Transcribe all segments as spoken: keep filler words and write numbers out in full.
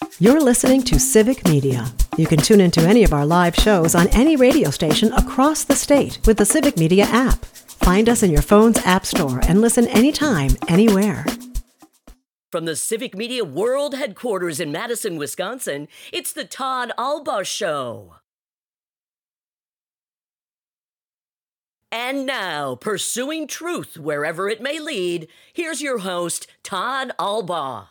You're listening to Civic Media. You can tune into any of our live shows on any radio station across the state with the Civic Media app. Find us in your phone's app store and listen anytime, anywhere. From the Civic Media World Headquarters in Madison, Wisconsin, it's the Todd Alba Show. And now, pursuing truth wherever it may lead, here's your host, Todd Alba.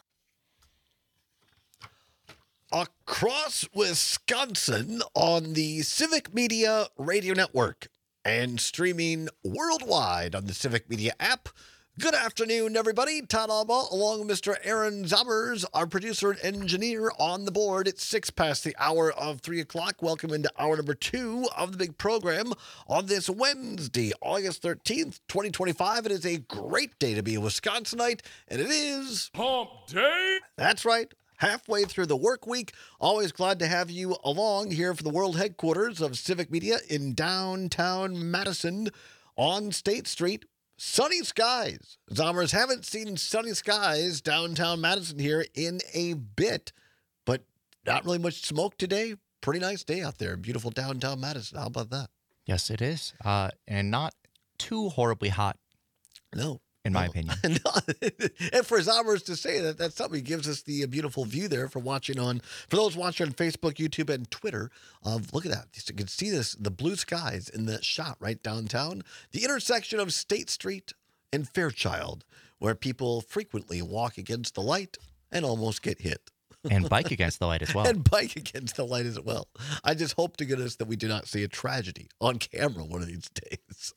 Across Wisconsin on the Civic Media Radio Network and streaming worldwide on the Civic Media app. Good afternoon, everybody. Todd Alba, along with Mister Aaron Zommers, our producer and engineer, on the board. It's six past the hour of three o'clock. Welcome into hour number two of the big program on this Wednesday, August thirteenth, twenty twenty-five. It is a great day to be a Wisconsinite, and it is Hump Day. That's right. Halfway through the work week. Always glad to have you along here for the world headquarters of Civic Media in downtown Madison on State Street. Sunny skies. Zommers haven't seen sunny skies downtown Madison here in a bit, but not really much smoke today. Pretty nice day out there. Beautiful downtown Madison. How about that? Yes, it is. Uh, and not too horribly hot. No. In my no. opinion. And for Zommers to say that, that's something gives us the beautiful view there for watching on, for those watching on Facebook, YouTube, and Twitter. Of look at that. You can see this, the blue skies in that shot right downtown. The intersection of State Street and Fairchild, where people frequently walk against the light and almost get hit. And bike against the light as well. And bike against the light as well. I just hope to goodness that we do not see a tragedy on camera one of these days.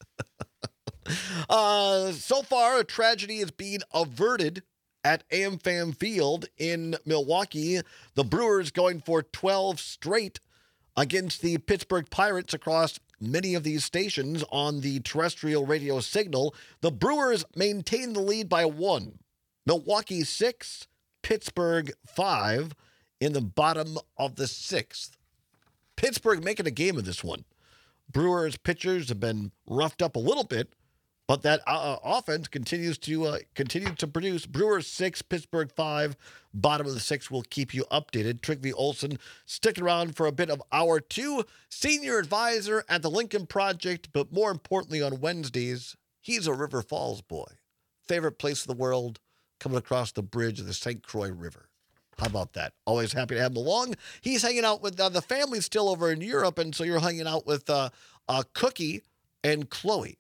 Uh, so far, a tragedy is being averted at AmFam Field in Milwaukee. The Brewers going for twelve straight against the Pittsburgh Pirates across many of these stations on the terrestrial radio signal. The Brewers maintain the lead by one. Milwaukee six, Pittsburgh five in the bottom of the sixth. Pittsburgh making a game of this one. Brewers pitchers have been roughed up a little bit, but that uh, offense continues to uh, continue to produce. Brewers six, Pittsburgh five, bottom of the six. Will keep you updated. Trygve Olson sticking around for a bit of hour two. Senior advisor at the Lincoln Project, but more importantly on Wednesdays, he's a River Falls boy. Favorite place in the world, coming across the bridge of the Saint Croix River. How about that? Always happy to have him along. He's hanging out with uh, the family's still over in Europe, and so you're hanging out with uh, uh, Cookie and Chloe.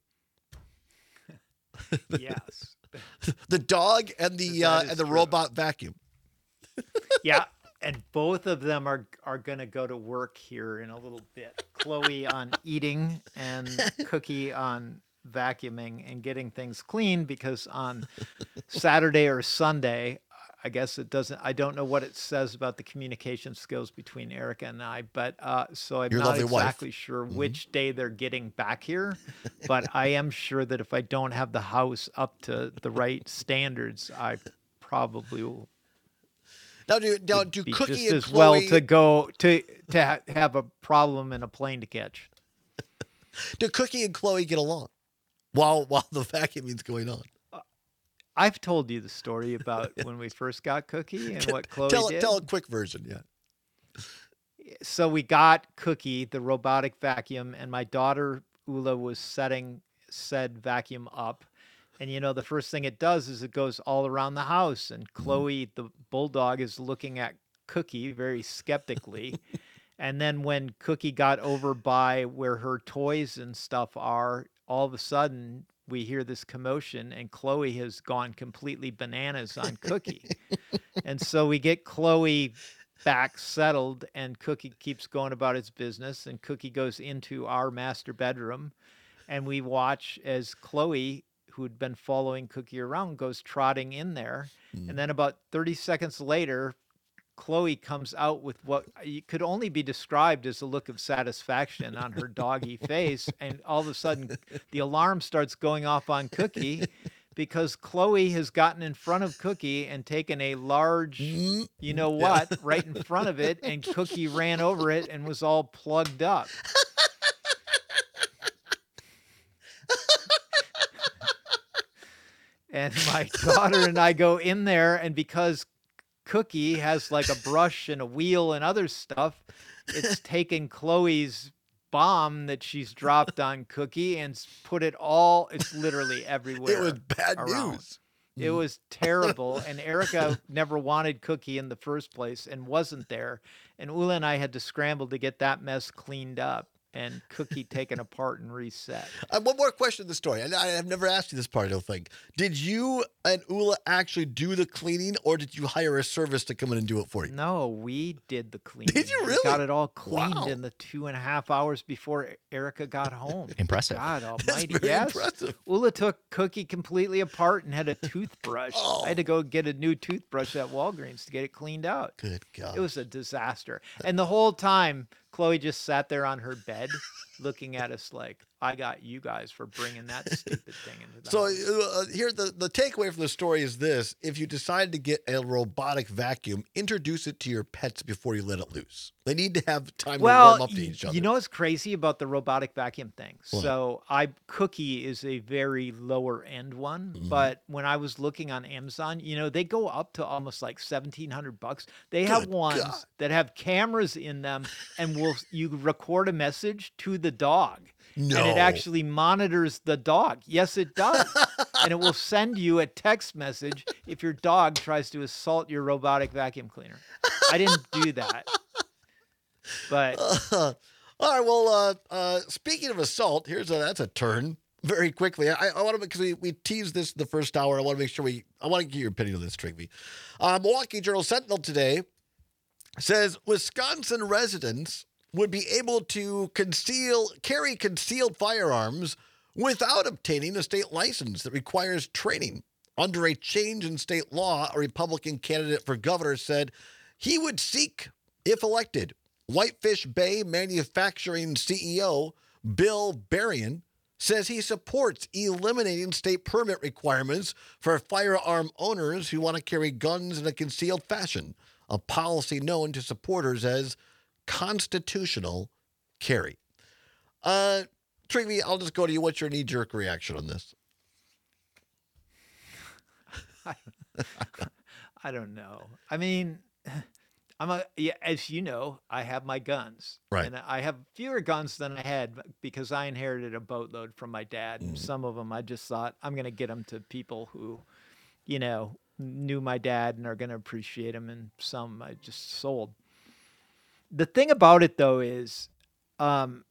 Yes. The dog and the uh, and the true. robot vacuum. Yeah, and both of them are are going to go to work here in a little bit. Chloe on eating and Cookie on vacuuming and getting things clean, because on Saturday or Sunday, I guess it doesn't, I don't know what it says about the communication skills between Erica and I, but uh, so I'm Your not lovely wife. exactly sure Mhm. which day they're getting back here, but I am sure that if I don't have the house up to the right standards, I probably will Now, do now do be Cookie just and as Chloe well to go to to ha- have a problem and a plane to catch. do Cookie and Chloe get along while while the vacuuming's going on? I've told you the story about when we first got Cookie and what Chloe tell did. tell a quick version, yeah. So we got Cookie, the robotic vacuum, and my daughter Ula was setting said vacuum up. And you know, the first thing it does is it goes all around the house. And Chloe, the bulldog, is looking at Cookie very skeptically. And then when Cookie got over by where her toys and stuff are, all of a sudden we hear this commotion, and Chloe has gone completely bananas on Cookie. And so we get Chloe back settled, and Cookie keeps going about his business, and Cookie goes into our master bedroom, and we watch as Chloe, who'd been following Cookie around, goes trotting in there. Mm. And then about thirty seconds later, Chloe comes out with what could only be described as a look of satisfaction on her doggy face. And all of a sudden, the alarm starts going off on Cookie, because Chloe has gotten in front of Cookie and taken a large, Mm. you know what, right in front of it. And Cookie ran over it and was all plugged up. And my daughter and I go in there, and because Cookie has like a brush and a wheel and other stuff. It's taken Chloe's bomb that she's dropped on Cookie and s- put it all, it's literally everywhere. It was bad around. news. It was terrible. And Erica never wanted Cookie in the first place and wasn't there. And Ula and I had to scramble to get that mess cleaned up and Cookie taken apart and reset. Uh, one more question of the story. And I have never asked you this part, I don't think. Did you and Ula actually do the cleaning, or did you hire a service to come in and do it for you? No, we did the cleaning. Did you We really? got it all cleaned Wow. in the two and a half hours before Erica got home. Impressive. God almighty. very yes. impressive. Ula took Cookie completely apart and had a toothbrush. Oh. I had to go get a new toothbrush at Walgreens to get it cleaned out. Good God. It was a disaster. And the whole time, Chloe just sat there on her bed looking at us like, I got you guys for bringing that stupid thing into the So house. uh, here, the, the takeaway from the story is this. If you decide to get a robotic vacuum, introduce it to your pets before you let it loose. They need to have time to warm Well, up to y- each other. you know what's crazy about the robotic vacuum thing? What? So I Cookie is a very lower end one, Mhm. but when I was looking on Amazon, you know, they go up to almost like seventeen hundred bucks. They have Good ones God. that have cameras in them and will you record a message to the dog. no. And it actually monitors the dog. Yes, it does. And it will send you a text message if your dog tries to assault your robotic vacuum cleaner. I didn't do that. But Uh, all right. Well, uh, uh, speaking of assault, here's a that's a turn very quickly. I, I want to because we, we teased this in the first hour. I want to make sure we. I want to get your opinion on this, Trigby. Uh, Milwaukee Journal Sentinel today says Wisconsin residents would be able to conceal carry concealed firearms without obtaining a state license that requires training. Under a change in state law, a Republican candidate for governor said he would seek, if elected, Whitefish Bay Manufacturing C E O Bill Berrien says he supports eliminating state permit requirements for firearm owners who want to carry guns in a concealed fashion, a policy known to supporters as constitutional carry. Uh, Trigby, I'll just go to you. What's your knee-jerk reaction on this? I don't know. I mean, I'm a yeah, as you know, I have my guns. Right. And I have fewer guns than I had because I inherited a boatload from my dad. And some of them I just thought I'm going to get them to people who, you know, knew my dad and are going to appreciate him, and some I just sold. The thing about it though is um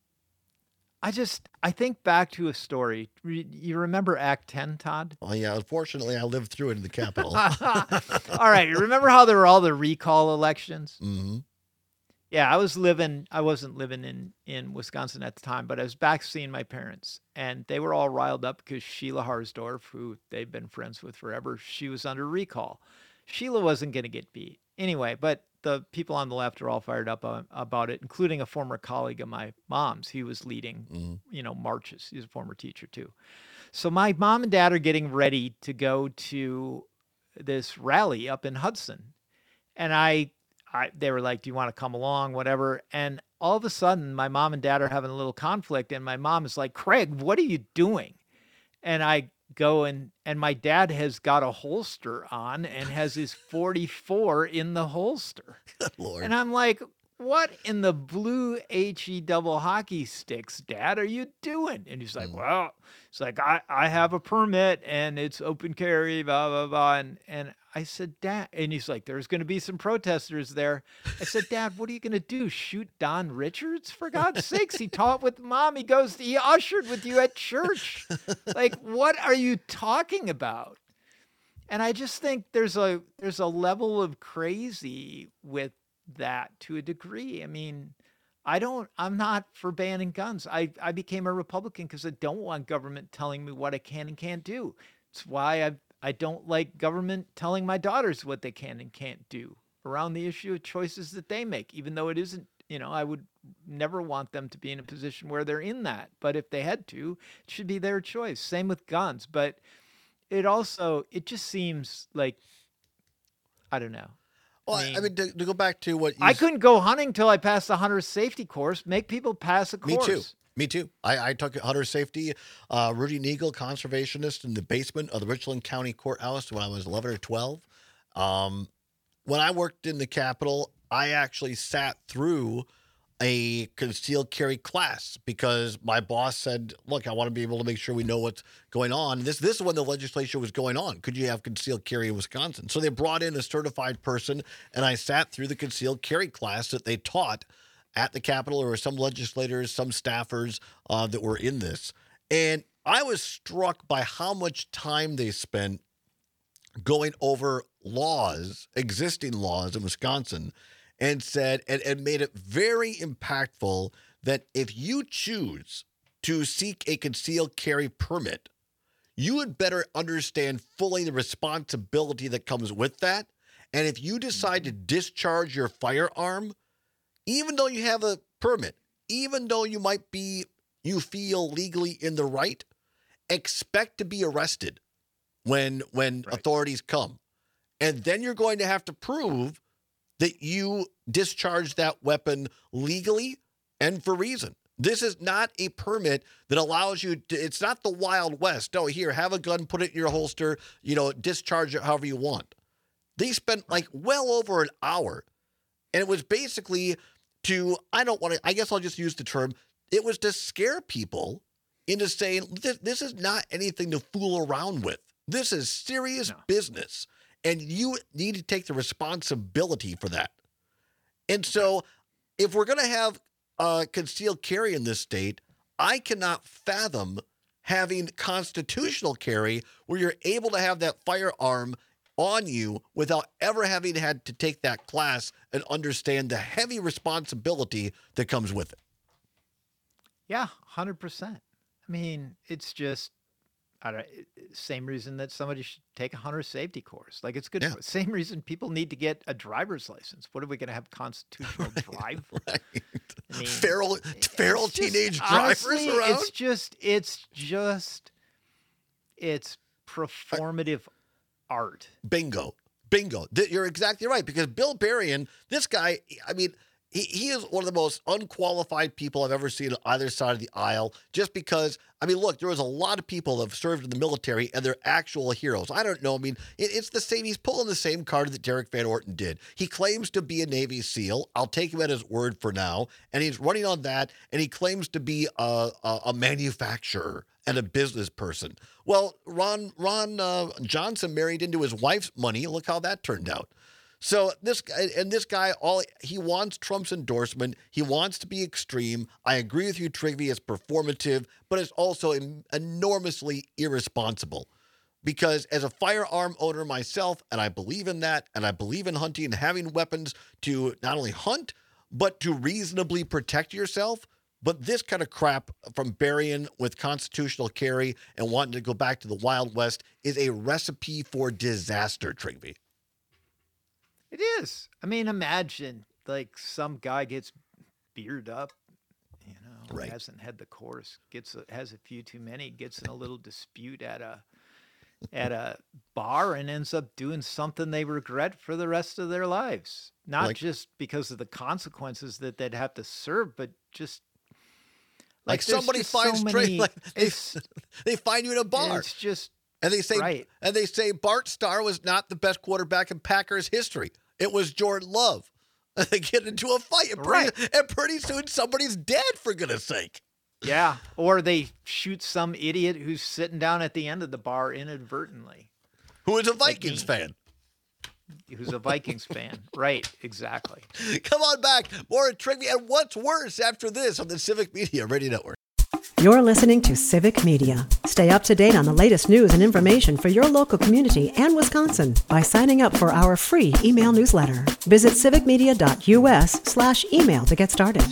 I just I think back to a story. Re- You remember Act ten, Todd? Oh, yeah. Unfortunately, I lived through it in the Capitol. All right. Remember how there were all the recall elections? hmm Yeah, I was living, I wasn't living in, in Wisconsin at the time, but I was back seeing my parents, and they were all riled up because Sheila Harsdorf, who they've been friends with forever, she was under recall. Sheila wasn't going to get beat. Anyway, but the people on the left are all fired up uh, about it, including a former colleague of my mom's. He was leading, Mhm. you know, marches. He's a former teacher too. So my mom and dad are getting ready to go to this rally up in Hudson. And I, I, they were like, do you want to come along? Whatever. And all of a sudden my mom and dad are having a little conflict. And my mom is like, Craig, what are you doing? And I go and, and my dad has got a holster on and has his forty-four in the holster. Good Lord. And I'm like, what in the blue H E double hockey sticks, Dad, are you doing? And he's like, Mm. well, it's like, I, I have a permit and it's open carry, blah, blah, blah. And, and I said, Dad, and he's like, there's going to be some protesters there. I said, Dad, what are you going to do? Shoot Don Richards? For God's sakes, he taught with Mom. He goes, he ushered with you at church. Like, what are you talking about? And I just think there's a there's a level of crazy with that to a degree. I mean, I don't, I'm not for banning guns. I, I became a Republican because I don't want government telling me what I can and can't do. It's why I, I don't like government telling my daughters what they can and can't do around the issue of choices that they make, even though it isn't, you know, I would never want them to be in a position where they're in that. But if they had to, it should be their choice. Same with guns. But it also, it just seems like, I don't know. Well, I I mean- mean, to, to go back to what you I s- couldn't go hunting till I passed the hunter safety course. Make people pass a Me course. too. Me too. I, I took hunter safety. Uh, Rudy Neagle, conservationist, in the basement of the Richland County Courthouse when I was eleven or twelve. Um, when I worked in the Capitol, I actually sat through a concealed carry class because my boss said, look, I want to be able to make sure we know what's going on. This this is when the legislature was going on. Could you have concealed carry in Wisconsin? So they brought in a certified person, and I sat through the concealed carry class that they taught at the Capitol. There were some legislators, some staffers uh, that were in this. And I was struck by how much time they spent going over laws, existing laws in Wisconsin, and said, and, and made it very impactful that if you choose to seek a concealed carry permit, you would better understand fully the responsibility that comes with that. And if you decide to discharge your firearm, even though you have a permit, even though you might be, you feel legally in the right, expect to be arrested when when Right. authorities come. And then you're going to have to prove that you discharged that weapon legally and for reason. This is not a permit that allows you to, it's not the Wild West. No, here, have a gun, put it in your holster, you know, discharge it however you want. They spent like well over an hour. And it was basically to, I don't want to, I guess I'll just use the term, it was to scare people into saying, this, this is not anything to fool around with. This is serious No. business. And you need to take the responsibility for that. And so if we're going to have uh, concealed carry in this state, I cannot fathom having constitutional carry where you're able to have that firearm on you without ever having had to take that class and understand the heavy responsibility that comes with it. Yeah, one hundred percent. I mean, it's just, I don't, same reason that somebody should take a hunter safety course. Like, it's good. Yeah. For, same reason people need to get a driver's license. What are we going to have constitutional drive? Right. I mean, feral feral it's just- teenage drivers honestly, around. It's just, it's just, it's performative art. Bingo. Bingo. Th- You're exactly right, because Bill Berrien, this guy, I mean, he, he is one of the most unqualified people I've ever seen on either side of the aisle, just because, I mean, look, there was a lot of people that have served in the military and they're actual heroes. I don't know. I mean, it, it's the same. He's pulling the same card that Derek Van Orton did. He claims to be a Navy SEAL. I'll take him at his word for now. And he's running on that. And he claims to be a, a, a manufacturer and a business person. Well, Ron Ron uh, Johnson married into his wife's money. Look how that turned out. So this guy, and this guy, all he wants Trump's endorsement. He wants to be extreme. I agree with you, Trigby. It's performative, but it's also en- enormously irresponsible. Because as a firearm owner myself, and I believe in that, and I believe in hunting and having weapons to not only hunt, but to reasonably protect yourself. But this kind of crap from Berrien with constitutional carry and wanting to go back to the Wild West is a recipe for disaster, Trigby. It is. I mean, imagine like some guy gets beard up, you know, Right. hasn't had the course, gets a, has a few too many, gets in a little dispute at a at a bar and ends up doing something they regret for the rest of their lives. Not Like- just because of the consequences that they'd have to serve, but just Like, there's somebody just so finds straight, many- like they, it's, they find you in a bar. it's just And they say, Right. and they say Bart Starr was not the best quarterback in Packers history. It was Jordan Love. And they get into a fight, and pretty, Right. and pretty soon somebody's dead, for goodness sake. yeah. Or they shoot some idiot who's sitting down at the end of the bar inadvertently. Who is a Like Vikings me. fan? Who's a Vikings fan. Right, exactly. Come on back, more trivia, and what's worse after this on the Civic Media Radio Network. You're listening to Civic Media. Stay up to date on the latest news and information for your local community and Wisconsin by signing up for our free email newsletter. Visit civicmedia.us slash email to get started.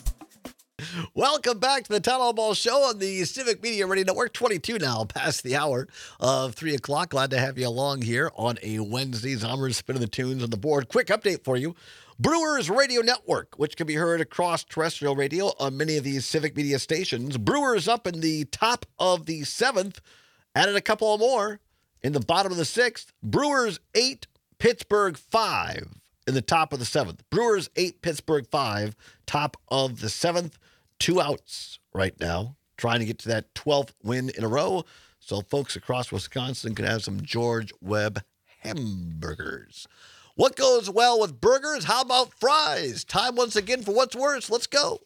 Welcome back to the Town Hall Ball Show on the Civic Media Radio Network. twenty-two now, past the hour of three o'clock. Glad to have you along here on a Wednesday. Zombers spinning the tunes on the board. Quick update for you. Brewers Radio Network, which can be heard across terrestrial radio on many of these Civic Media stations. Brewers up in the top of the seventh. Added a couple more in the bottom of the sixth. Brewers eight, Pittsburgh five in the top of the seventh. Brewers eight, Pittsburgh five, top of the seventh. Two outs right now, trying to get to that twelfth win in a row. So folks across Wisconsin could have some George Webb hamburgers. What goes well with burgers? How about fries? Time once again for what's worse. Let's go.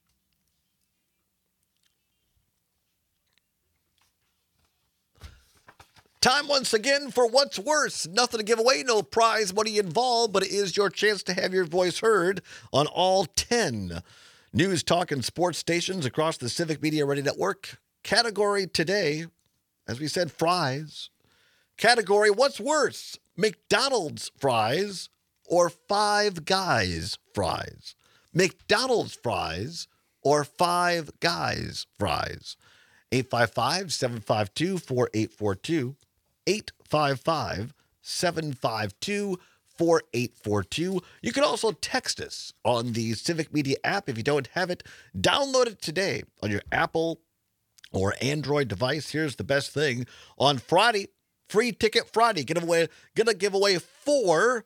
Time once again for what's worse. Nothing to give away, no prize money involved, but it is your chance to have your voice heard on all ten news, talk, and sports stations across the Civic Media Ready Network. Category today, as we said, fries. Category, what's worse, McDonald's fries or Five Guys fries? McDonald's fries or Five Guys fries? eight five five, seven five two, four eight four two. eight five five, seven five two, four eight four two. You can also text us on the Civic Media app. If you don't have it, download it today on your Apple or Android device. Here's the best thing. On Friday, Free Ticket Friday, give away, gonna give away four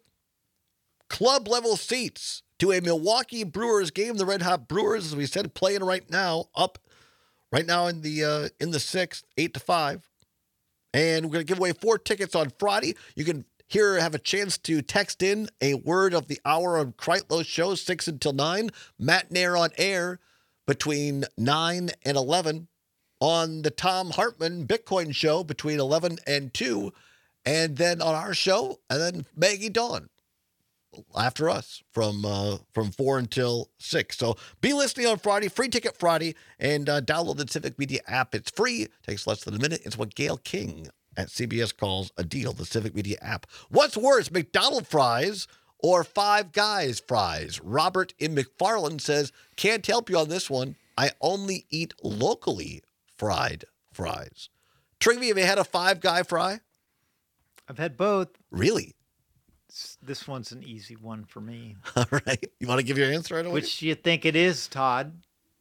club level seats to a Milwaukee Brewers game. The Red Hot Brewers, as we said, playing right now, up right now in the uh, in the sixth, eight to five. And we're going to give away four tickets on Friday. You can here have a chance to text in a word of the hour on Kreitlow's show, six until nine. Matt Nair on air between nine and eleven. On the Tom Hartman Bitcoin show between eleven and two. And then on our show, and then Maggie Dawn after us from uh, from four until six. So be listening on Friday, Free Ticket Friday, and uh, download the Civic Media app. It's free. Takes less than a minute. It's what Gail King at C B S calls a deal, the Civic Media app. What's worse, McDonald's fries or Five Guys fries? Robert in McFarland says, can't help you on this one. I only eat locally fried fries. Trigby, have you had a Five Guy fry? I've had both. Really? This one's an easy one for me. All right. You want to give your answer right away? Which do you think it is, Todd?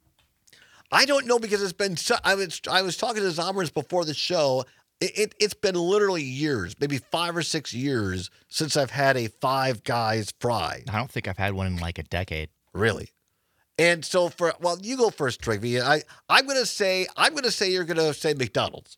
I don't know because it's been so, I was I was talking to Zommers before the show. It, it, it's been literally years, maybe five or six years since I've had a Five Guys fry. I don't think I've had one in like a decade. Really? And so for, well, you go first, Trigby. I, I'm going to say, I'm going to say you're going to say McDonald's.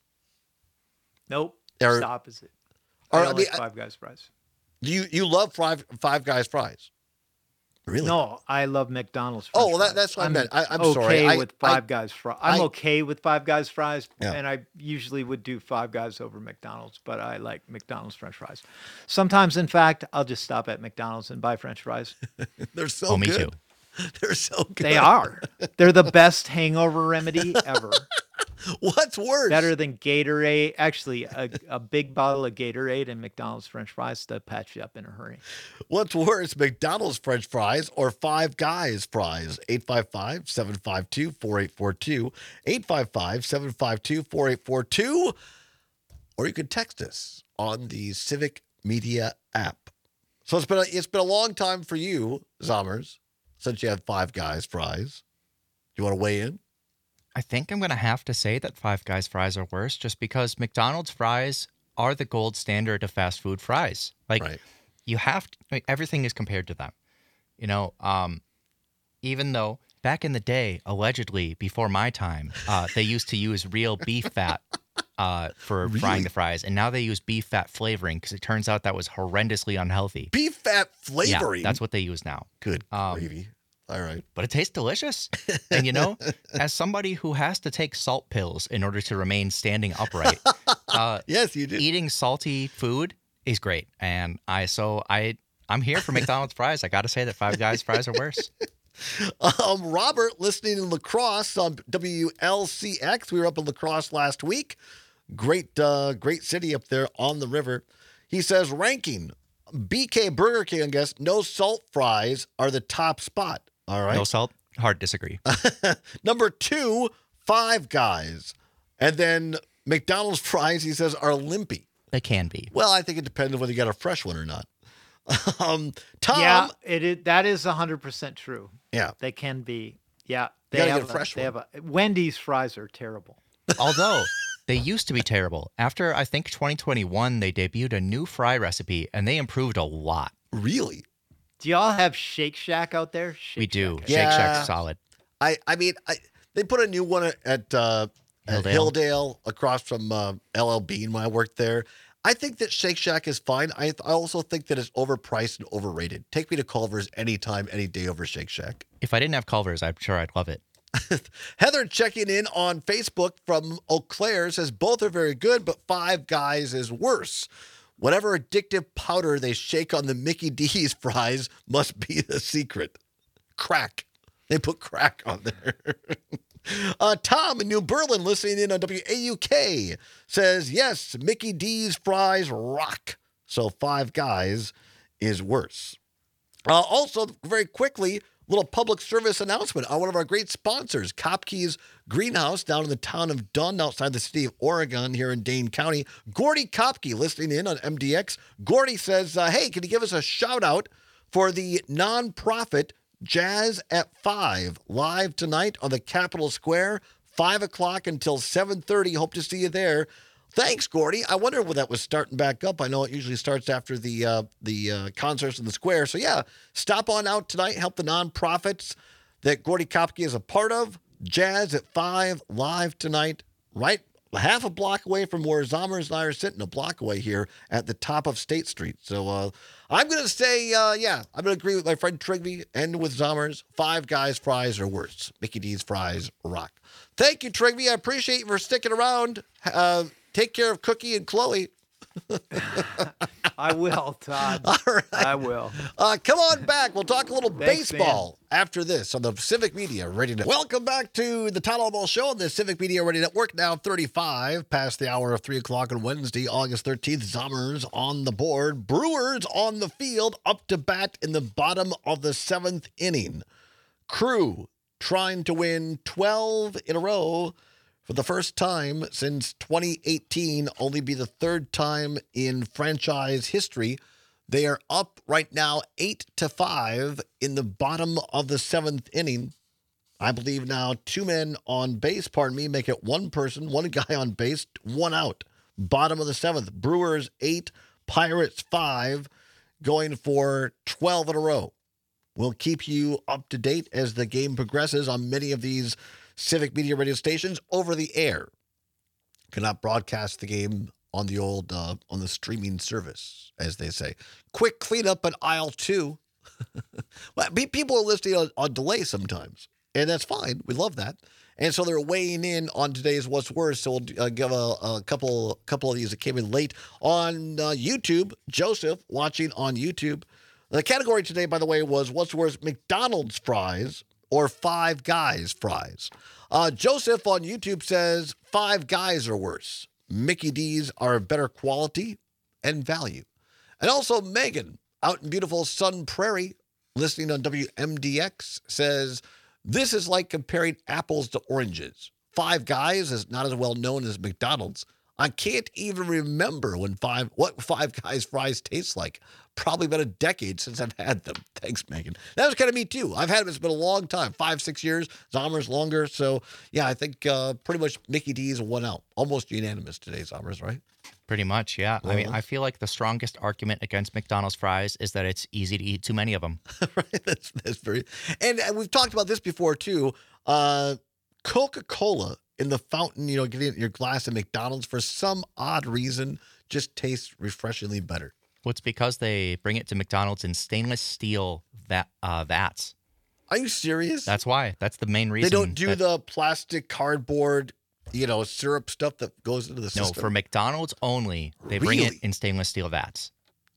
Nope. Or- it's the opposite. or, I I don't mean, like Five Guys fries. You you love Five, five Guys fries. Really? No, I love McDonald's fries. Oh, well, that, that's what I meant. I, I'm okay sorry. I, with I, Five Guys fries. I'm I- okay with Five Guys fries, Yeah. and I usually would do Five Guys over McDonald's, but I like McDonald's French fries. Sometimes, in fact, I'll just stop at McDonald's and buy French fries. they're so Oh, me good. too. They're so good. They are. They're the best hangover remedy ever. What's worse? Better than Gatorade. Actually, a, a big bottle of Gatorade and McDonald's French fries to patch you up in a hurry. What's worse, McDonald's French fries or Five Guys fries? eight five five, seven five two, four eight four two. eight five five, seven five two, four eight four two. Or you can text us on the Civic Media app. So it's been a, it's been a long time for you, Zommers, since you had Five Guys fries. You want to weigh in? I think I'm going to have to say that Five Guys fries are worse just because McDonald's fries are the gold standard of fast food fries. Like, Right. you have to, like, everything is compared to them. You know, um, even though back in the day, allegedly, before my time, uh, they used to use real beef fat uh, for Really? frying the fries. And now they use beef fat flavoring because it turns out that was horrendously unhealthy. Beef fat flavoring. Yeah, that's what they use now. Good Um, gravy. All right. But it tastes delicious. And, you know, as somebody who has to take salt pills in order to remain standing upright, uh, Yes, you did. eating salty food is great. And I, so I, I'm here for McDonald's fries. I got to say that Five Guys fries are worse. Um, Robert, listening in La Crosse on W L C X. We were up in La Crosse last week. Great, uh, great city up there on the river. He says, ranking, B K Burger King, I guess, no salt fries are the top spot. All right. No salt? Hard disagree. Number two, Five Guys. And then McDonald's fries, he says, are limpy. They can be. Well, I think it depends on whether you got a fresh one or not. um, Tom. Yeah, it is, that is one hundred percent true. Yeah. They can be. Yeah. They gotta have get a fresh they one. have a Wendy's fries are terrible. Although they used to be terrible. After, I think, twenty twenty-one, they debuted a new fry recipe, and they improved a lot. Really? Do y'all have Shake Shack out there? Shake We do. Shack. Shake Yeah. Shack's solid. I, I mean, I, they put a new one at, at, uh, at Hilldale. Hilldale across from uh, L L Bean when I worked there. I think that Shake Shack is fine. I, I also think that it's overpriced and overrated. Take me to Culver's anytime, any day over Shake Shack. If I didn't have Culver's, I'm sure I'd love it. Heather checking in on Facebook from Eau Claire says both are very good, but Five Guys is worse. Whatever addictive powder they shake on the Mickey D's fries must be the secret. Crack. They put crack on there. uh, Tom in New Berlin, listening in on W A U K, says, yes, Mickey D's fries rock. So Five Guys is worse. Uh, also, very quickly, little public service announcement on one of our great sponsors, Kopke's Greenhouse down in the town of Dunn outside the city of Oregon here in Dane County. Gordy Kopke listening in on M D X. Gordy says, uh, hey, can you give us a shout out for the nonprofit Jazz at five live tonight on the Capitol Square, five o'clock until seven thirty. Hope to see you there. Thanks, Gordy. I wonder when that was starting back up. I know it usually starts after the uh, the uh, concerts in the square. So, yeah, stop on out tonight. Help the nonprofits that Gordy Kopke is a part of. Jazz at five, live tonight, right half a block away from where Zommers and I are sitting, a block away here at the top of State Street. So, uh, I'm going to say, uh, yeah, I'm going to agree with my friend Trigby and with Zommers. Five Guys fries are worse. Mickey D's fries rock. Thank you, Trigby. I appreciate you for sticking around. Uh, Take care of Cookie and Chloe. I will, Todd. All right. I will. Uh, come on back. We'll talk a little Thanks, baseball after this on the Civic Media Radio Network. Welcome back to the Todd Albaugh Show on the Civic Media Radio Network. Now thirty-five past the hour of three o'clock on Wednesday, August thirteenth. Zommers on the board. Brewers on the field, up to bat in the bottom of the seventh inning. Crew trying to win twelve in a row. For the first time since twenty eighteen, only be the third time in franchise history. They are up right now eight to five in the bottom of the seventh inning. I believe now two men on base, pardon me, make it one person, one guy on base, one out. Bottom of the seventh. Brewers eight, Pirates five, going for twelve in a row. We'll keep you up to date as the game progresses on many of these Civic Media radio stations over the air. Cannot broadcast the game on the old, uh, on the streaming service, as they say. Quick cleanup at aisle two. Well, people are listening on, on delay sometimes, and that's fine. We love that. And so they're weighing in on today's What's Worse. So we'll uh, give a, a couple couple of these that came in late on uh, YouTube. Joseph watching on YouTube. The category today, by the way, was What's Worse, McDonald's fries or Five Guys fries. Uh, Joseph on YouTube says Five Guys are worse. Mickey D's are better quality and value. And also Megan out in beautiful Sun Prairie, listening on W M D X, says this is like comparing apples to oranges. Five Guys is not as well known as McDonald's. I can't even remember when five what Five Guys fries taste like. Probably been a decade since I've had them. Thanks, Megan. That was kind of me, too. I've had them. It's been a long time. Five, six years. Zommers longer. So, yeah, I think uh, pretty much Mickey D's won out. Almost unanimous today, Zommers, right? Pretty much, yeah. Well, I mean, I feel like the strongest argument against McDonald's fries is that it's easy to eat too many of them. Right? That's, that's very... And, and we've talked about this before, too. Uh, Coca-Cola in the fountain, you know, getting it in your glass at McDonald's, for some odd reason, just tastes refreshingly better. Well, it's because they bring it to McDonald's in stainless steel va- uh, vats. Are you serious? That's why. That's the main reason. They don't do that, the plastic cardboard, you know, syrup stuff that goes into the system? No, for McDonald's only, they bring Really? it in stainless steel vats.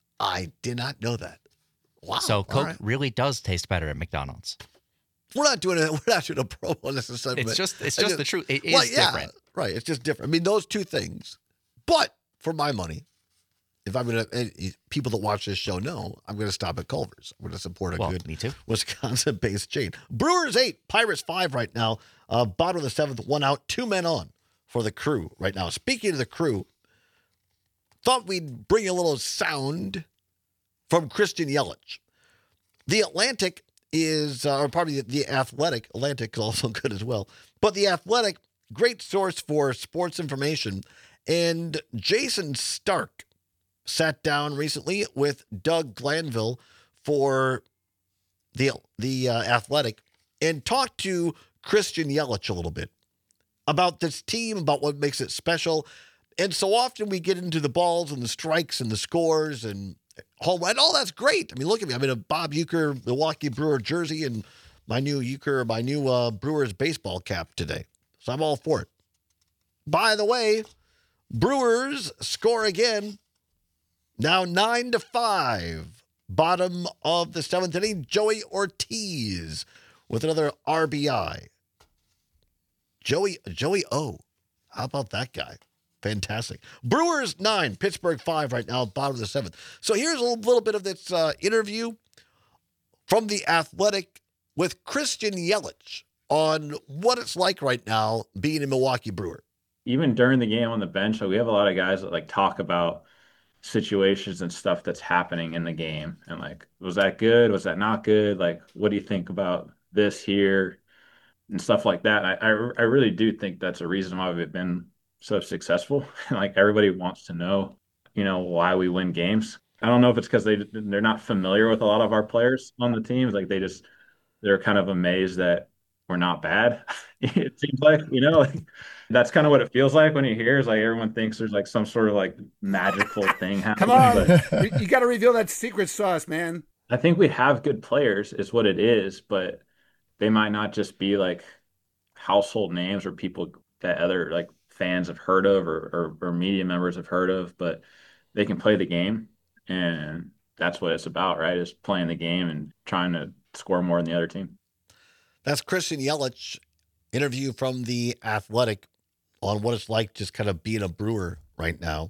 I did not know that. Wow. So all Coke right. really does taste better at McDonald's. We're not doing it. We're not doing a promo on this segment. It's just, it's I just the truth. It is well, yeah, different. right. It's just different. I mean, those two things. But for my money, if I'm going to, people that watch this show know, I'm going to stop at Culver's. I'm going to support a Well, good me too. Wisconsin-based chain. Brewers eight, Pirates five right now. Uh, bottom of the seventh, one out, two men on for the Crew right now. Speaking of the Crew, thought we'd bring a little sound from Christian Yelich. The Atlantic is, uh, or probably the, the Athletic, Atlantic is also good as well, but the Athletic, great source for sports information. And Jason Stark sat down recently with Doug Glanville for the the uh, Athletic and talked to Christian Yelich a little bit about this team, about what makes it special. And so often we get into the balls and the strikes and the scores and home run. Oh, that's great. I mean, look at me. I'm in a Bob Uecker Milwaukee Brewer jersey and my new Uecker, my new uh, Brewers baseball cap today. So I'm all for it. By the way, Brewers score again. Now nine to five. Bottom of the seventh inning, Joey Ortiz with another R B I. Joey, Joey O. How about that guy? Fantastic. Brewers nine, Pittsburgh five right now, bottom of the seventh. So here's a little bit of this uh, interview from The Athletic with Christian Yelich on what it's like right now being a Milwaukee Brewer. Even during the game on the bench, like we have a lot of guys that like talk about situations and stuff that's happening in the game. And like, was that good? Was that not good? Like, what do you think about this here and stuff like that? I, I, I really do think that's a reason why we've been so successful. Like everybody wants to know, you know, why we win games. I don't know if it's because they, they're not familiar with a lot of our players on the teams. Like they just, they're kind of amazed that we're not bad. It seems like, you know, like that's kind of what it feels like when you hear is like everyone thinks there's like some sort of like magical thing happening. Come on, but you, you got to reveal that secret sauce, man. I think we have good players is what it is, but they might not just be like household names or people that other like fans have heard of or, or, or media members have heard of, but they can play the game. And that's what it's about, right? Is playing the game and trying to score more than the other team. That's Christian Yelich, interview from The Athletic on what it's like just kind of being a Brewer right now.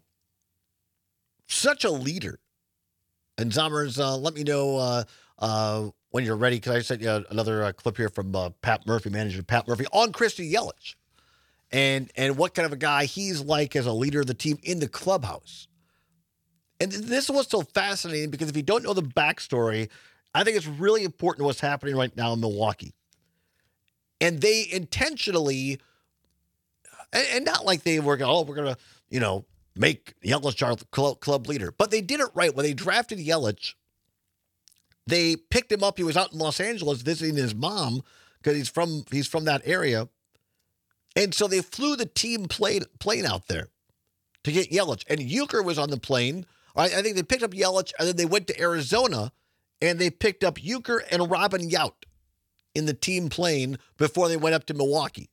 Such a leader. And Zommers, uh, let me know uh, uh, when you're ready, because I sent you another uh, clip here from uh, Pat Murphy, manager Pat Murphy, on Christian Yelich. And, and what kind of a guy he's like as a leader of the team in the clubhouse. And this is what's so fascinating, because if you don't know the backstory, I think it's really important what's happening right now in Milwaukee. And they intentionally, and, and not like they were, oh, we're going to, you know, make Yelich our club, club leader. But they did it right. When they drafted Yelich, they picked him up. He was out in Los Angeles visiting his mom because he's from he's from that area. And so they flew the team plane, plane out there to get Yelich. And Uecker was on the plane. I, I think they picked up Yelich, and then they went to Arizona, and they picked up Uecker and Robin Yount in the team plane before they went up to Milwaukee.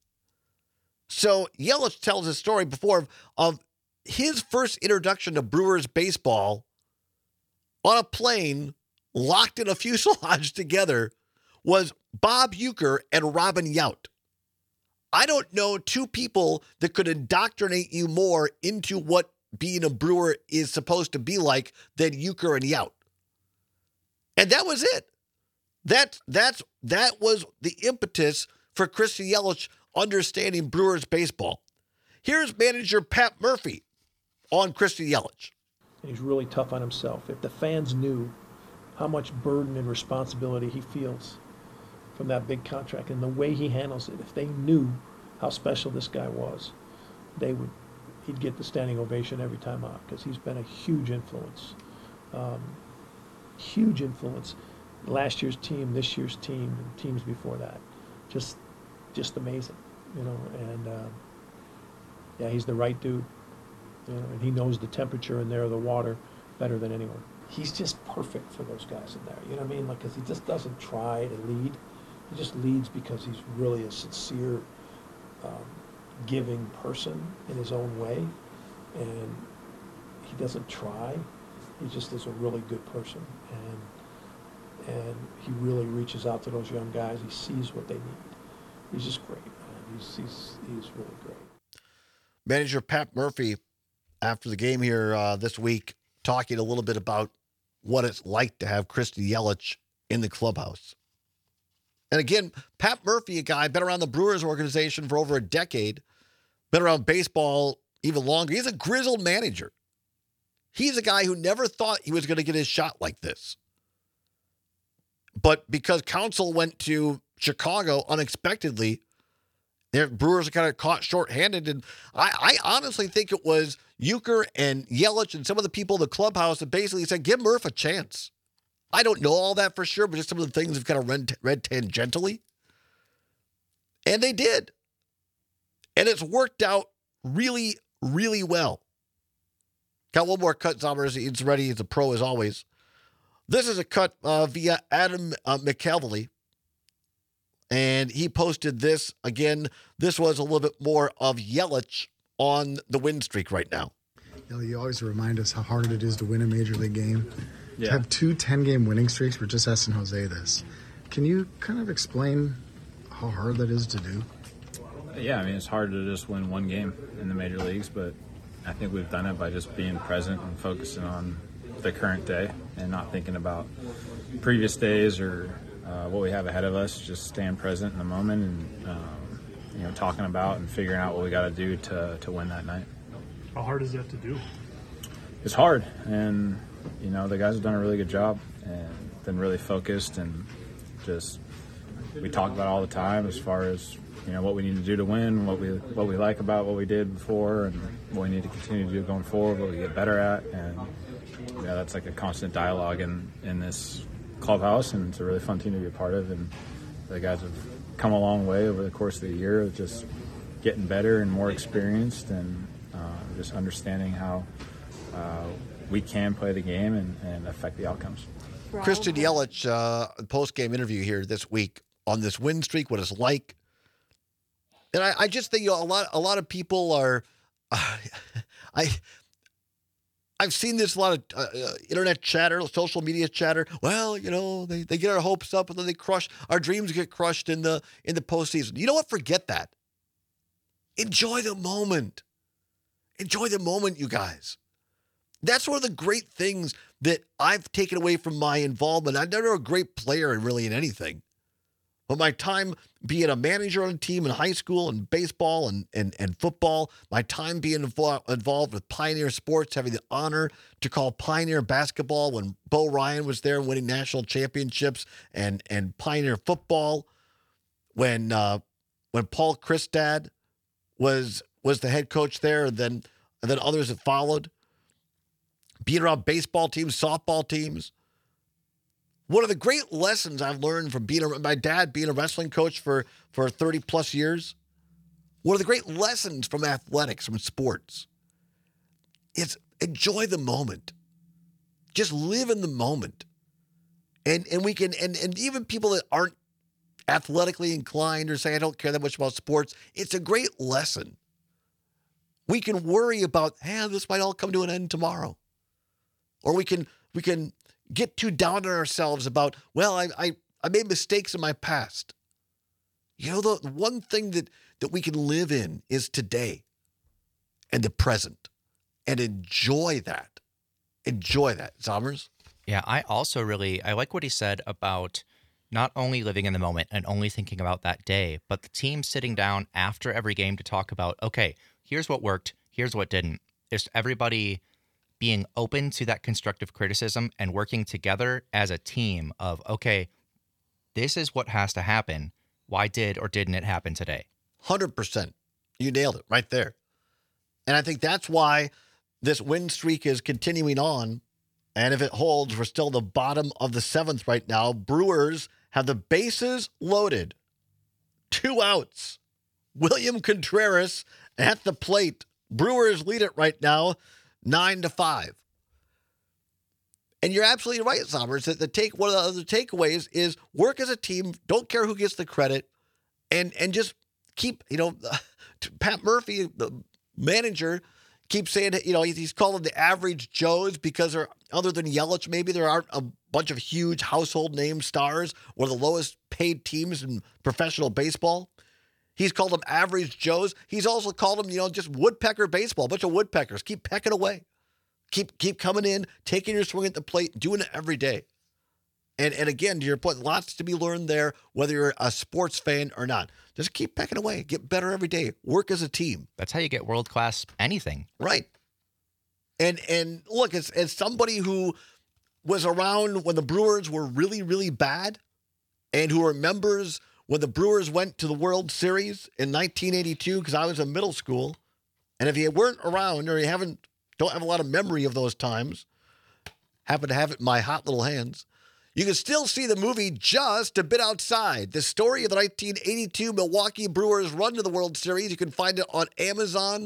So Yelich tells his story before of, of his first introduction to Brewers baseball on a plane locked in a fuselage together was Bob Uecker and Robin Yount. I don't know two people that could indoctrinate you more into what being a Brewer is supposed to be like than Uecker and Yount. And that was it. That, that's, that was the impetus for Christian Yelich understanding Brewers baseball. Here's manager Pat Murphy on Christian Yelich. He's really tough on himself. If the fans knew how much burden and responsibility he feels from that big contract and the way he handles it, if they knew how special this guy was, they would, he'd get the standing ovation every time out, because he's been a huge influence. Um, huge influence. Last year's team, this year's team, and teams before that. Just just amazing, you know, and uh, yeah, he's the right dude, you know, and he knows the temperature in there of the water better than anyone. He's just perfect for those guys in there, you know what I mean? Like, because he just doesn't try to lead. He just leads because he's really a sincere, um, giving person in his own way, and he doesn't try. He just is a really good person, and and he really reaches out to those young guys. He sees what they need. He's just great, man. He's he's he's really great. Manager Pat Murphy, after the game here uh, this week, talking a little bit about what it's like to have Christian Yelich in the clubhouse. And again, Pat Murphy, a guy been around the Brewers organization for over a decade, been around baseball even longer. He's a grizzled manager. He's a guy who never thought he was going to get his shot like this. But because Counsell went to Chicago unexpectedly, their Brewers are kind of caught shorthanded. And I, I honestly think it was Uecker and Yelich and some of the people in the clubhouse that basically said, give Murph a chance. I don't know all that for sure, but just some of the things have kind of read, read tangentially. And they did. And it's worked out really, really well. Got one more cut, Zombers. He's ready. He's a pro as always. This is a cut uh, via Adam uh, McCalvely. And he posted this. Again, this was a little bit more of Yelich on the win streak right now. You know, you always remind us how hard it is to win a major league game. Yeah. To have two ten-game winning streaks, we're just asking Jose this. Can you kind of explain how hard that is to do? Yeah, I mean, it's hard to just win one game in the major leagues, but I think we've done it by just being present and focusing on the current day and not thinking about previous days or uh, what we have ahead of us. Just staying present in the moment and um, you know, talking about and figuring out what we got to do to to win that night. How hard is that to do? It's hard, and you know the guys have done a really good job and been really focused and just we talk about it all the time as far as you know what we need to do to win, what we what we like about what we did before, and what we need to continue to do going forward, what we get better at, and yeah, that's like a constant dialogue in in this clubhouse, and it's a really fun team to be a part of, and the guys have come a long way over the course of the year, of just getting better and more experienced, and uh, just understanding how uh, we can play the game and, and affect the outcomes. Christian Yelich, uh, post-game interview here this week on this win streak, what it's like. And I, I just think you know, a lot, a lot of people are, uh, I, I've seen this a lot of uh, uh, internet chatter, social media chatter. Well, you know, they, they get our hopes up and then they crush our dreams, get crushed in the in the postseason. You know what? Forget that. Enjoy the moment. Enjoy the moment, you guys. That's one of the great things that I've taken away from my involvement. I'm never a great player in really in anything. But my time being a manager on a team in high school and baseball and, and, and football, my time being involved, involved with Pioneer Sports, having the honor to call Pioneer basketball when Bo Ryan was there winning national championships, and, and Pioneer football when uh, when Paul Christad was was the head coach there, and then and then others that followed. Being around baseball teams, softball teams. One of the great lessons I've learned from being a, my dad being a wrestling coach for, for thirty plus years, one of the great lessons from athletics, from sports, is enjoy the moment. Just live in the moment. And and we can, and, and even people that aren't athletically inclined or say, I don't care that much about sports, it's a great lesson. We can worry about, hey, this might all come to an end tomorrow. Or we can, we can, get too down on ourselves about, well, I, I I made mistakes in my past. You know, the one thing that, that we can live in is today and the present and enjoy that. Enjoy that. Zombers? Yeah, I also really, I like what he said about not only living in the moment and only thinking about that day, but the team sitting down after every game to talk about, okay, here's what worked, here's what didn't. There's everybody being open to that constructive criticism and working together as a team of, okay, this is what has to happen. Why did or didn't it happen today? one hundred percent. You nailed it right there. And I think that's why this win streak is continuing on. And if it holds, we're still the bottom of the seventh right now. Brewers have the bases loaded. Two outs. William Contreras at the plate. Brewers lead it right now. Nine to five. And you're absolutely right, Sommers, that the take one of the other takeaways is work as a team, don't care who gets the credit, and and just keep, you know, Pat Murphy, the manager, keeps saying, you know, he's calling the average Joes because they're, other than Yelich, maybe there aren't a bunch of huge household name stars or the lowest paid teams in professional baseball. He's called them average Joes. He's also called them, you know, just woodpecker baseball, a bunch of woodpeckers. Keep pecking away. Keep keep coming in, taking your swing at the plate, doing it every day. And and again, to your point, lots to be learned there, whether you're a sports fan or not. Just keep pecking away. Get better every day. Work as a team. That's how you get world-class anything. Right. And and look, as, as somebody who was around when the Brewers were really, really bad and who remembers when the Brewers went to the World Series in nineteen eighty-two, because I was in middle school, and if you weren't around or you haven't, don't have a lot of memory of those times, happen to have it in my hot little hands, you can still see the movie Just a Bit Outside, the story of the nineteen eighty-two Milwaukee Brewers run to the World Series. You can find it on Amazon,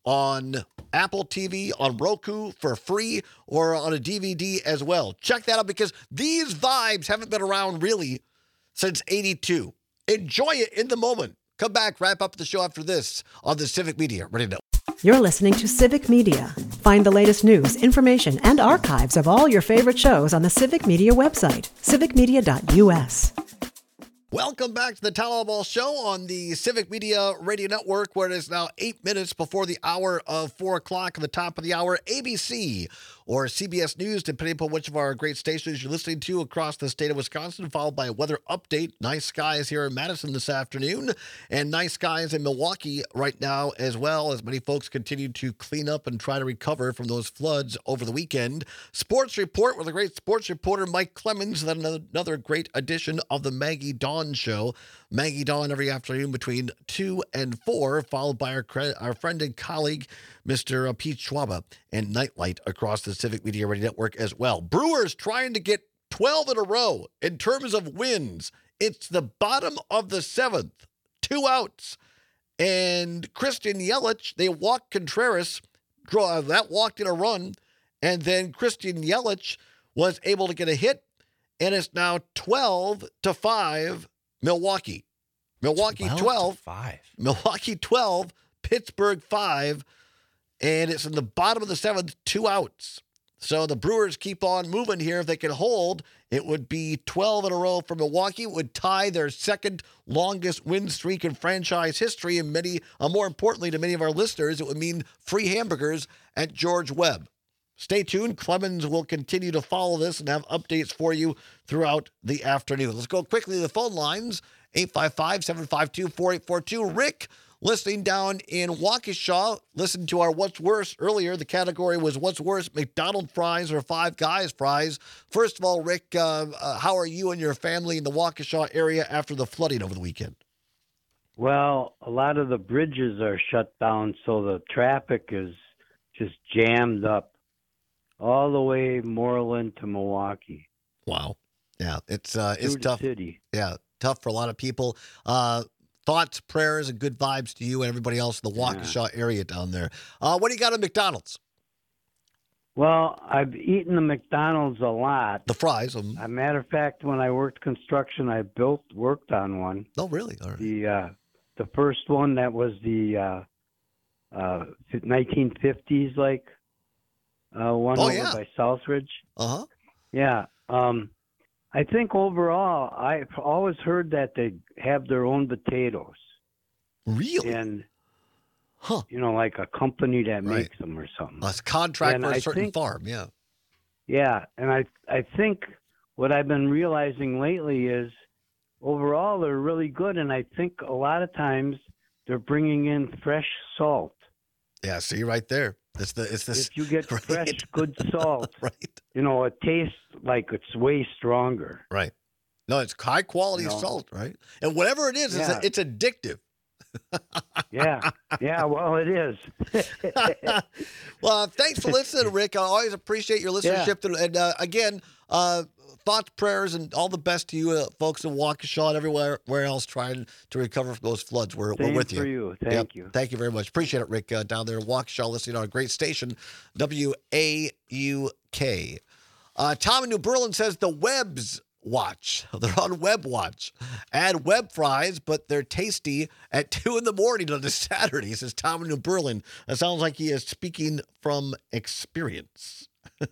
on Apple T V, on Roku for free, or on a D V D as well. Check that out because these vibes haven't been around really since eighty-two. Enjoy it in the moment. Come back, wrap up the show after this on the Civic Media Radio Network. You're listening to Civic Media. Find the latest news, information, and archives of all your favorite shows on the Civic Media website, civic media dot u s. Welcome back to the Town Ball Show on the Civic Media Radio Network, where it is now eight minutes before the hour of four o'clock. At the top of the hour, A B C or C B S News, depending upon which of our great stations you're listening to across the state of Wisconsin, followed by a weather update. Nice skies here in Madison this afternoon, and nice skies in Milwaukee right now as well, as many folks continue to clean up and try to recover from those floods over the weekend. Sports Report with a great sports reporter, Mike Clemens, then another great edition of the Maggie Dawn Show. Maggie Dawn every afternoon between two and four, followed by our, our friend and colleague, Mister Pete Schwaba, and Nightlight across the Civic Media Radio Network as well. Brewers trying to get twelve in a row in terms of wins. It's the bottom of the seventh, two outs. And Christian Yelich, they walked Contreras, draw, that walked in a run, and then Christian Yelich was able to get a hit, and it's now twelve to five Milwaukee. Milwaukee twelve, five. Milwaukee twelve, Pittsburgh five, and it's in the bottom of the seventh, two outs. So the Brewers keep on moving here. If they can hold, it would be twelve in a row for Milwaukee. It would tie their second longest win streak in franchise history, and many, uh, more importantly to many of our listeners, it would mean free hamburgers at George Webb. Stay tuned. Clemens will continue to follow this and have updates for you throughout the afternoon. Let's go quickly to the phone lines. eight five five, seven five two, four eight four two. Rick, listening down in Waukesha, listened to our What's Worse earlier. The category was What's Worse, McDonald's fries or Five Guys fries. First of all, Rick, uh, uh, how are you and your family in the Waukesha area after the flooding over the weekend? Well, a lot of the bridges are shut down, so the traffic is just jammed up all the way Moreland to Milwaukee. Wow. Yeah, it's uh, it's Through the tough. city. Yeah, tough for a lot of people. Uh, thoughts, prayers, and good vibes to you and everybody else in the Waukesha yeah. area down there. Uh, what do you got at McDonald's? Well, I've eaten the McDonald's a lot. The fries. Um... As a matter of fact, when I worked construction, I built, worked on one. Oh, really? All right. The uh, the first one that was the uh, uh, nineteen fifties, like uh, one oh, over yeah. by Southridge. Uh huh. Yeah. Um, I think overall, I've always heard that they have their own potatoes. Really? And, huh. you know, like a company that right. makes them or something. A contract and for a I certain think, farm, yeah. Yeah, and I I think what I've been realizing lately is overall they're really good, and I think a lot of times they're bringing in fresh salt. Yeah, see right there. It's the it's this. If you get right. fresh, good salt, right? You know, it tastes like it's way stronger. Right. No, it's high quality you know? salt, right? And whatever it is, yeah. it's, it's addictive. yeah, yeah. Well, it is. Well, thanks for listening, Rick. I always appreciate your listenership. Yeah. And uh, again, uh, thoughts, prayers, and all the best to you, uh, folks in Waukesha and everywhere where else trying to recover from those floods. We're, Same we're with you. for you. Thank yep. you. Thank you very much. Appreciate it, Rick, uh, down there in Waukesha, listening on a great station, W A U K. Uh, Tom in New Berlin says the Webbs watch. They're on Web Watch. Add Web fries, but they're tasty at two in the morning on a Saturday, says Tom in New Berlin. That sounds like he is speaking from experience.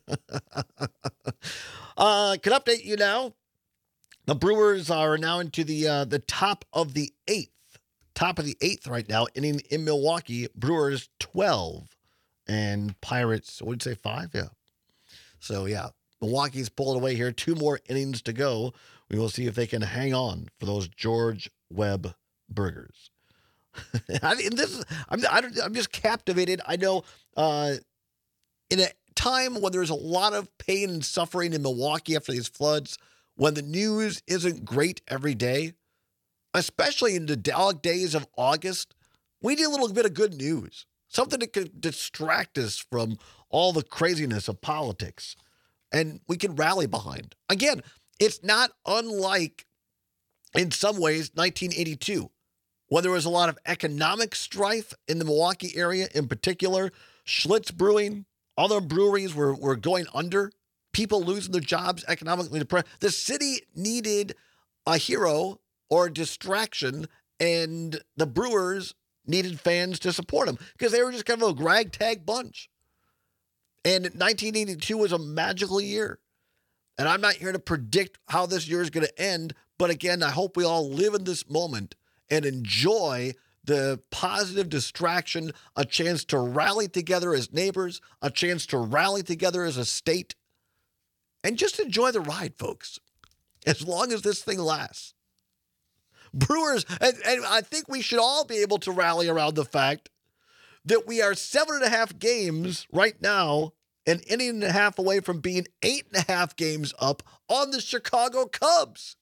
uh, can update you now. The Brewers are now into the uh, the top of the eighth. Top of the eighth right now, inning in Milwaukee. Brewers twelve and Pirates, what did you say, five? Yeah. So, yeah. Milwaukee's pulling away here. Two more innings to go. We will see if they can hang on for those George Webb burgers. I mean, this is, I'm, I'm just captivated. I know uh, in a time when there's a lot of pain and suffering in Milwaukee after these floods, when the news isn't great every day, especially in the dog days of August, we need a little bit of good news. Something that could distract us from all the craziness of politics. And we can rally behind. Again, it's not unlike, in some ways, nineteen eighty-two, when there was a lot of economic strife in the Milwaukee area in particular, Schlitz Brewing, other breweries were, were going under, people losing their jobs, economically depressed. The city needed a hero or a distraction, and the Brewers needed fans to support them because they were just kind of a ragtag bunch. And nineteen eighty-two was a magical year. And I'm not here to predict how this year is going to end, but again, I hope we all live in this moment and enjoy the positive distraction, a chance to rally together as neighbors, a chance to rally together as a state, and just enjoy the ride, folks, as long as this thing lasts. Brewers, and, and I think we should all be able to rally around the fact that we are seven and a half games right now, an inning and a half away from being eight and a half games up on the Chicago Cubs.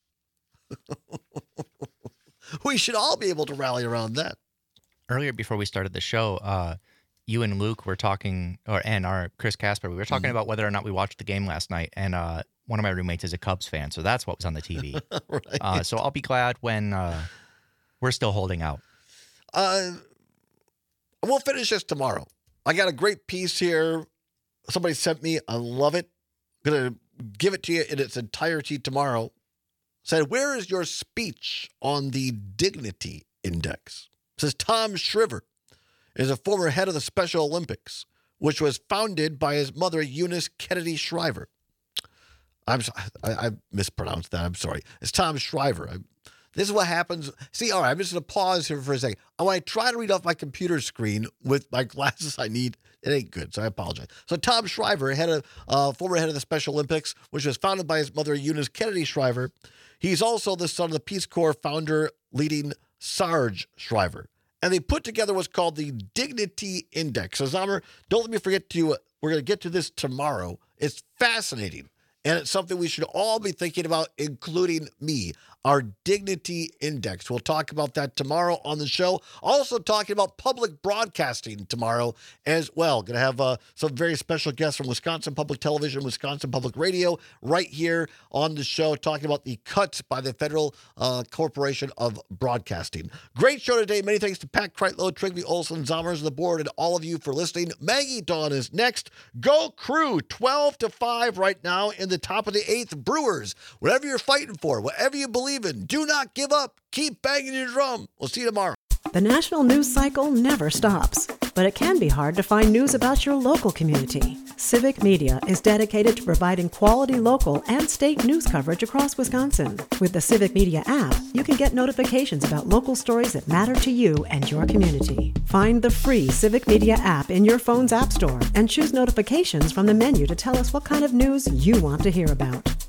We should all be able to rally around that. Earlier, before we started the show, uh, you and Luke were talking, or and our Chris Casper, we were talking mm-hmm. about whether or not we watched the game last night, and uh, one of my roommates is a Cubs fan, so that's what was on the T V. Right. Uh, so I'll be glad when uh, we're still holding out. Uh, we'll finish this tomorrow. I got a great piece here. Somebody sent me. I love it. I'm going to give it to you in its entirety tomorrow. Said, where is your speech on the Dignity Index? It says Tom Shriver is a former head of the Special Olympics, which was founded by his mother, Eunice Kennedy Shriver. I'm I, I mispronounced that. I'm sorry. It's Tom Shriver. I, this is what happens. See, all right, I'm just going to pause here for a second. When I try to read off my computer screen with my glasses I need, it ain't good, so I apologize. So Tom Shriver, head of, uh, former head of the Special Olympics, which was founded by his mother, Eunice Kennedy Shriver. He's also the son of the Peace Corps founder, leading Sarge Shriver. And they put together what's called the Dignity Index. So, Zomer, don't let me forget to, uh, we're going to get to this tomorrow. It's fascinating. And it's something we should all be thinking about, including me, our Dignity Index. We'll talk about that tomorrow on the show. Also talking about public broadcasting tomorrow as well. Going to have uh, some very special guests from Wisconsin Public Television, Wisconsin Public Radio, right here on the show, talking about the cuts by the Federal uh, Corporation of Broadcasting. Great show today. Many thanks to Pat Kreitlow, Trigby Olson, Zommers of the board, and all of you for listening. Maggie Dawn is next. Go Crew, twelve to five right now in the top of the eighth. Brewers, whatever you're fighting for, whatever you believe in, do not give up. Keep banging your drum. We'll see you tomorrow. The national news cycle never stops, but it can be hard to find news about your local community. Civic Media is dedicated to providing quality local and state news coverage across Wisconsin. With the Civic Media app, you can get notifications about local stories that matter to you and your community. Find the free Civic Media app in your phone's app store and choose notifications from the menu to tell us what kind of news you want to hear about.